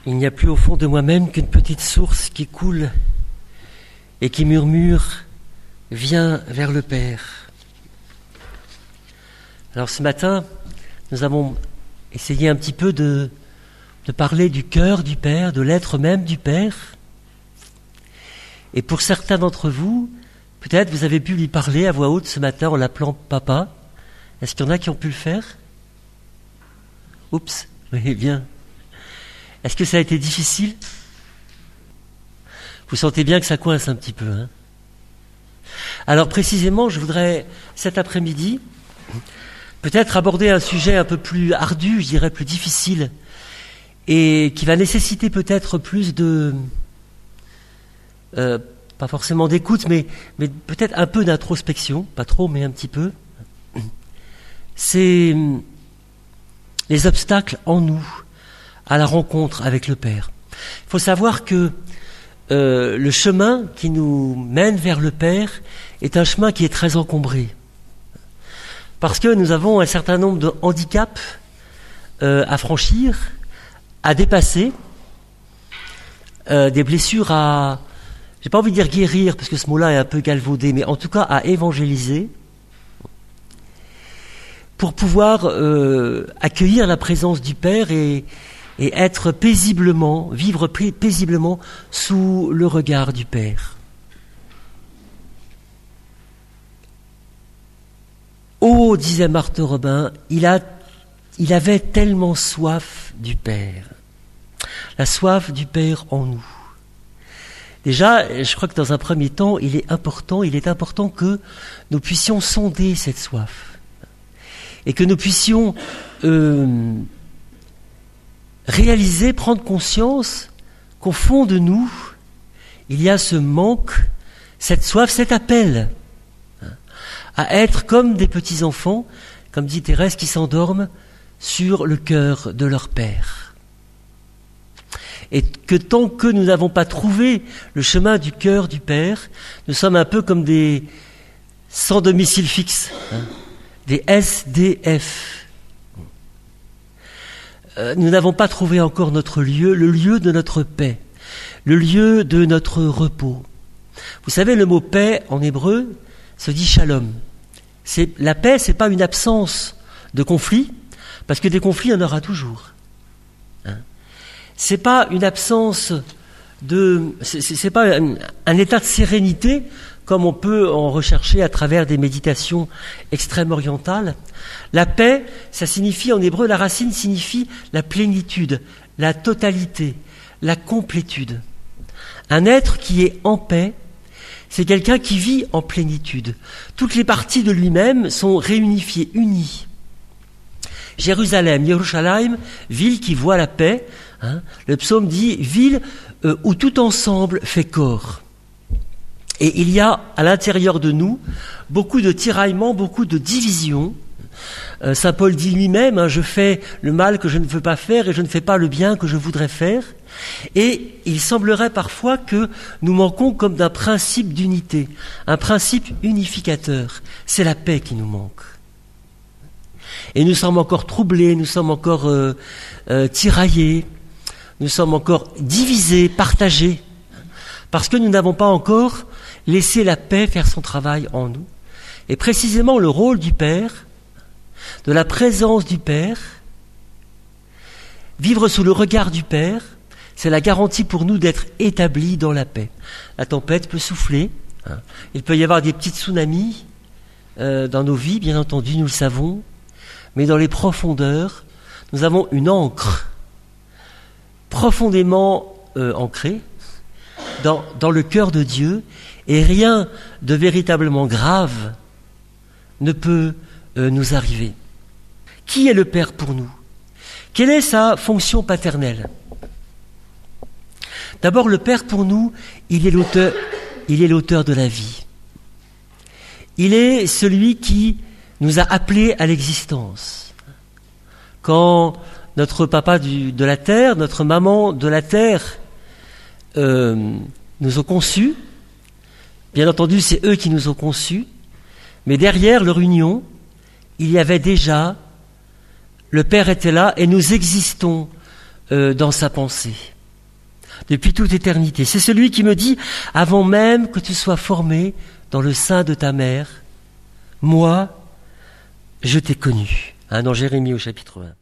Il n'y a plus au fond de moi-même qu'une petite source qui coule et qui murmure « Viens vers le Père ». Alors ce matin, nous avons essayé un petit peu de parler du cœur du Père, de l'être même du Père. Et pour certains d'entre vous, peut-être vous avez pu lui parler à voix haute ce matin en l'appelant Papa. Est-ce qu'il y en a qui ont pu le faire ? Oups, oui, bien. Est-ce que ça a été difficile ? Vous sentez bien que ça coince un petit peu, hein ? Alors précisément, je voudrais cet après-midi peut-être aborder un sujet un peu plus ardu, je dirais plus difficile, et qui va nécessiter peut-être plus de... pas forcément d'écoute, mais peut-être un peu d'introspection, pas trop, mais un petit peu. C'est les obstacles en nous à la rencontre avec le Père. Il faut savoir que le chemin qui nous mène vers le Père est un chemin qui est très encombré. Parce que nous avons un certain nombre de handicaps à franchir, à dépasser, des blessures à... j'ai pas envie de dire guérir, parce que ce mot-là est un peu galvaudé, mais en tout cas à évangéliser, pour pouvoir accueillir la présence du Père et être paisiblement, vivre paisiblement sous le regard du Père. Oh, disait Marthe Robin, il avait tellement soif du Père. La soif du Père en nous. Déjà, je crois que dans un premier temps, il est important que nous puissions sonder cette soif. Et que nous puissions réaliser, prendre conscience qu'au fond de nous, il y a ce manque, cette soif, cet appel à être comme des petits-enfants, comme dit Thérèse, qui s'endorment sur le cœur de leur Père. Et que tant que nous n'avons pas trouvé le chemin du cœur du Père, nous sommes un peu comme des sans domicile fixe, des SDF. Nous n'avons pas trouvé encore notre lieu, le lieu de notre paix, le lieu de notre repos. Vous savez, le mot paix en hébreu se dit shalom. La paix, c'est pas une absence de conflit, parce que des conflits, il y en aura toujours. C'est pas une absence c'est pas un état de sérénité comme on peut en rechercher à travers des méditations extrêmes orientales. La paix, ça signifie en hébreu, la racine signifie la plénitude, la totalité, la complétude. Un être qui est en paix, c'est quelqu'un qui vit en plénitude. Toutes les parties de lui-même sont réunifiées, unies. Jérusalem, Yerushalayim, ville qui voit la paix. Le psaume dit « ville où tout ensemble fait corps ». Et il y a à l'intérieur de nous beaucoup de tiraillements, beaucoup de divisions. Saint Paul dit lui-même « je fais le mal que je ne veux pas faire et je ne fais pas le bien que je voudrais faire ». Et il semblerait parfois que nous manquons comme d'un principe d'unité, un principe unificateur. C'est la paix qui nous manque. Et nous sommes encore troublés, nous sommes encore tiraillés, nous sommes encore divisés, partagés, parce que nous n'avons pas encore laissé la paix faire son travail en nous. Et précisément le rôle du Père, de la présence du Père, vivre sous le regard du Père, c'est la garantie pour nous d'être établis dans la paix. La tempête peut souffler, il peut y avoir des petits tsunamis dans nos vies, bien entendu, nous le savons, mais dans les profondeurs, nous avons une ancre profondément ancrée dans le cœur de Dieu, et rien de véritablement grave ne peut nous arriver. Qui est le Père pour nous ? Quelle est sa fonction paternelle ? D'abord, le Père pour nous, il est l'auteur de la vie. Il est celui qui nous a appelés à l'existence. Quand notre papa de la terre, notre maman de la terre nous ont conçus, bien entendu c'est eux qui nous ont conçus, mais derrière leur union, il y avait déjà, le Père était là et nous existons dans sa pensée, depuis toute éternité. C'est celui qui me dit, avant même que tu sois formé dans le sein de ta mère, moi, je t'ai connu. Dans Jérémie au chapitre 1.